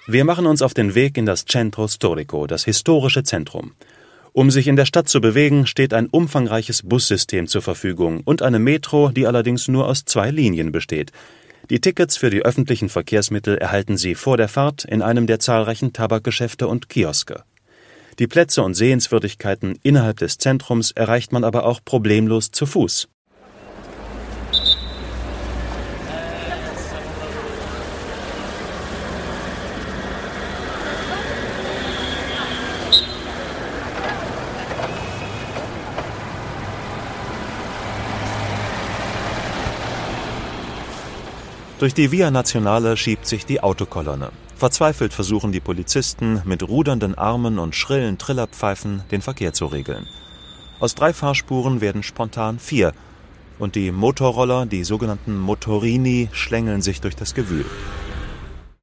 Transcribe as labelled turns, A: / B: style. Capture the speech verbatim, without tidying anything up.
A: Wir machen uns auf den Weg in das Centro Storico, das historische Zentrum. Um sich in der Stadt zu bewegen, steht ein umfangreiches Bussystem zur Verfügung und eine Metro, die allerdings nur aus zwei Linien besteht. Die Tickets für die öffentlichen Verkehrsmittel erhalten Sie vor der Fahrt in einem der zahlreichen Tabakgeschäfte und Kioske. Die Plätze und Sehenswürdigkeiten innerhalb des Zentrums erreicht man aber auch problemlos zu Fuß. Durch die Via Nazionale schiebt sich die Autokolonne. Verzweifelt versuchen die Polizisten mit rudernden Armen und schrillen Trillerpfeifen den Verkehr zu regeln. Aus drei Fahrspuren werden spontan vier und die Motorroller, die sogenannten Motorini, schlängeln sich durch das Gewühl.